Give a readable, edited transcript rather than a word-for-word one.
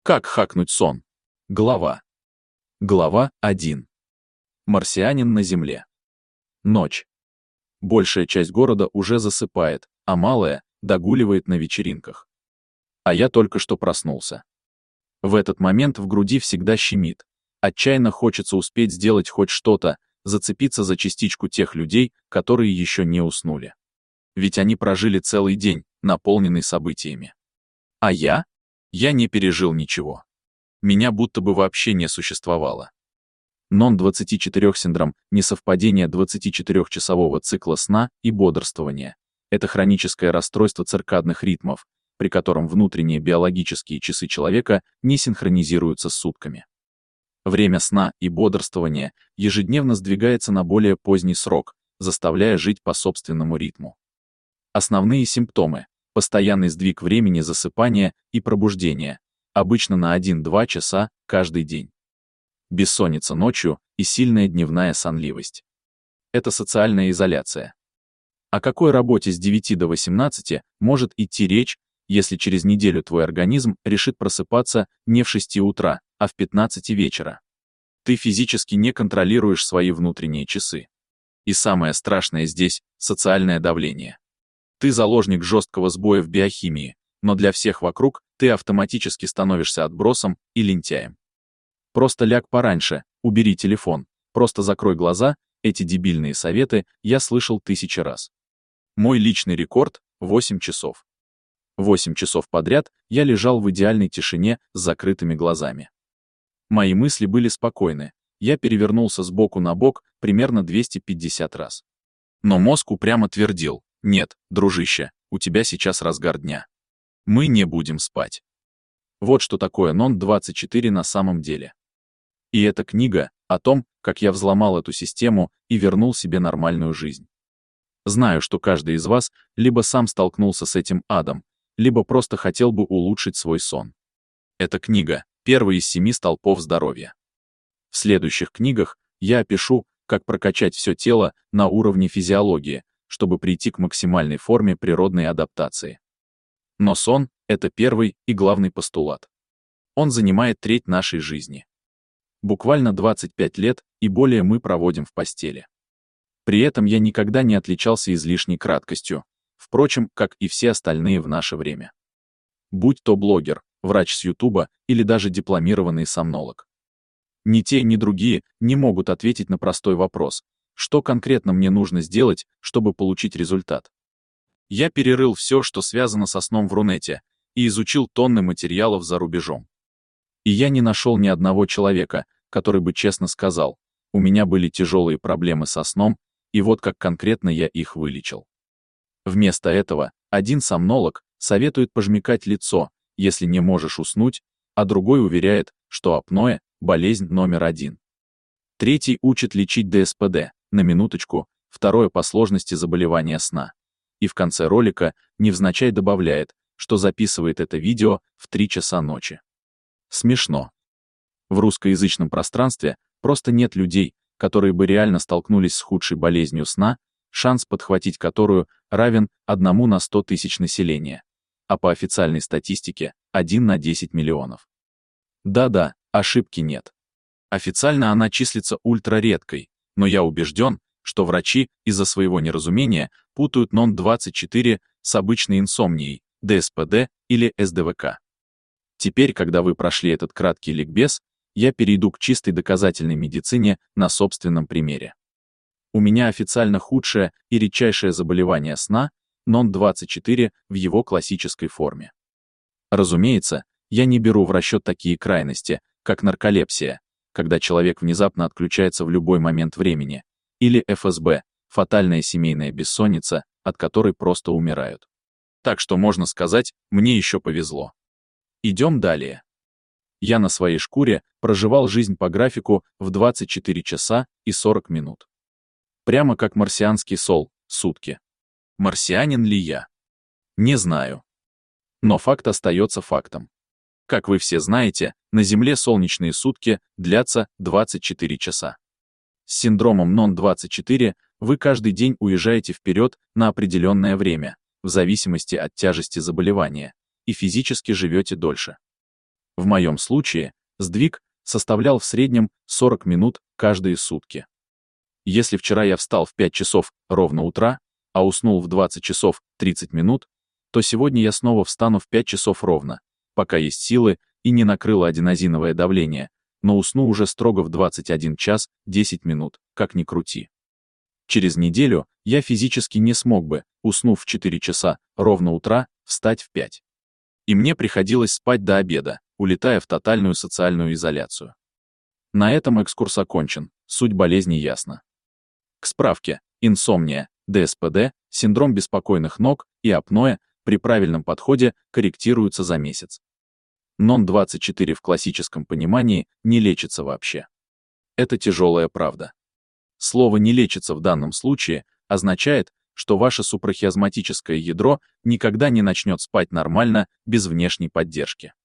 Как хакнуть сон? Глава 1. Марсианин на Земле. Ночь. Большая часть города уже засыпает, а малая догуливает на вечеринках. А я только что проснулся. В этот момент в груди всегда щемит. Отчаянно хочется успеть сделать хоть что-то, зацепиться за частичку тех людей, которые еще не уснули. Ведь они прожили целый день, наполненный событиями. А я? Я не пережил ничего. Меня будто бы вообще не существовало. НОН-24 синдром – несовпадение 24-часового цикла сна и бодрствования. Это хроническое расстройство циркадных ритмов, при котором внутренние биологические часы человека не синхронизируются с сутками. Время сна и бодрствования ежедневно сдвигается на более поздний срок, заставляя жить по собственному ритму. Основные симптомы – постоянный сдвиг времени засыпания и пробуждения, обычно на 1-2 часа каждый день. Бессонница ночью и сильная дневная сонливость. Это социальная изоляция. О какой работе с 9 до 18 может идти речь, если через неделю твой организм решит просыпаться не в 6 утра, а в 15 вечера? Ты физически не контролируешь свои внутренние часы. И самое страшное здесь – социальное давление. Ты заложник жесткого сбоя в биохимии, но для всех вокруг ты автоматически становишься отбросом и лентяем. Просто ляг пораньше, убери телефон, просто закрой глаза, эти дебильные советы я слышал 1000 раз. Мой личный рекорд – 8 часов. 8 часов подряд я лежал в идеальной тишине с закрытыми глазами. Мои мысли были спокойны, я перевернулся с боку на бок примерно 250 раз. Но мозг упрямо твердил: нет, дружище, у тебя сейчас разгар дня. Мы не будем спать. Вот что такое НОН-24 на самом деле. И эта книга о том, как я взломал эту систему и вернул себе нормальную жизнь. Знаю, что каждый из вас либо сам столкнулся с этим адом, либо просто хотел бы улучшить свой сон. Эта книга – первый из 7 столпов здоровья. В следующих книгах я опишу, как прокачать все тело на уровне физиологии, чтобы прийти к максимальной форме природной адаптации. Но сон – это первый и главный постулат. Он занимает треть нашей жизни. Буквально 25 лет и более мы проводим в постели. При этом я никогда не отличался излишней краткостью, впрочем, как и все остальные в наше время. Будь то блогер, врач с Ютуба или даже дипломированный сомнолог. Ни те, ни другие не могут ответить на простой вопрос: что конкретно мне нужно сделать, чтобы получить результат. Я перерыл все, что связано со сном в Рунете, и изучил тонны материалов за рубежом. И я не нашел ни одного человека, который бы честно сказал: у меня были тяжелые проблемы со сном, и вот как конкретно я их вылечил. Вместо этого один сомнолог советует пожмякать лицо, если не можешь уснуть, а другой уверяет, что апноэ – болезнь номер 1. Третий учит лечить ДСПД, на минуточку, второе по сложности заболевания сна. И в конце ролика невзначай добавляет, что записывает это видео в 3 часа ночи. Смешно. В русскоязычном пространстве просто нет людей, которые бы реально столкнулись с худшей болезнью сна, шанс подхватить которую равен 1 на 100 тысяч населения, а по официальной статистике 1 на 10 миллионов. Да-да, ошибки нет. Официально она числится ультраредкой, но я убежден, что врачи из-за своего неразумения путают НОН-24 с обычной инсомнией, ДСПД или СДВК. Теперь, когда вы прошли этот краткий ликбез, я перейду к чистой доказательной медицине на собственном примере. У меня официально худшее и редчайшее заболевание сна – НОН-24 в его классической форме. Разумеется, я не беру в расчет такие крайности, как нарколепсия, когда человек внезапно отключается в любой момент времени, или ФСБ – фатальная семейная бессонница, от которой просто умирают. Так что можно сказать, мне еще повезло. Идем далее. Я на своей шкуре проживал жизнь по графику в 24 часа и 40 минут. Прямо как марсианский сол, сутки. Марсианин ли я? Не знаю. Но факт остается фактом. Как вы все знаете, на Земле солнечные сутки длятся 24 часа. С синдромом НОН-24 вы каждый день уезжаете вперед на определенное время, в зависимости от тяжести заболевания, и физически живете дольше. В моем случае сдвиг составлял в среднем 40 минут каждые сутки. Если вчера я встал в 5 часов ровно утра, а уснул в 20 часов 30 минут, то сегодня я снова встану в 5 часов ровно, пока есть силы и не накрыло аденозиновое давление, но усну уже строго в 21 час 10 минут, как ни крути. Через неделю я физически не смог бы, уснув в 4 часа ровно утра, встать в 5. И мне приходилось спать до обеда, улетая в тотальную социальную изоляцию. На этом экскурс окончен, суть болезни ясна. К справке, инсомния, ДСПД, синдром беспокойных ног и апноэ при правильном подходе корректируются за месяц. НОН-24 в классическом понимании не лечится вообще. Это тяжелая правда. Слово «не лечится» в данном случае означает, что ваше супрахиазматическое ядро никогда не начнет спать нормально без внешней поддержки.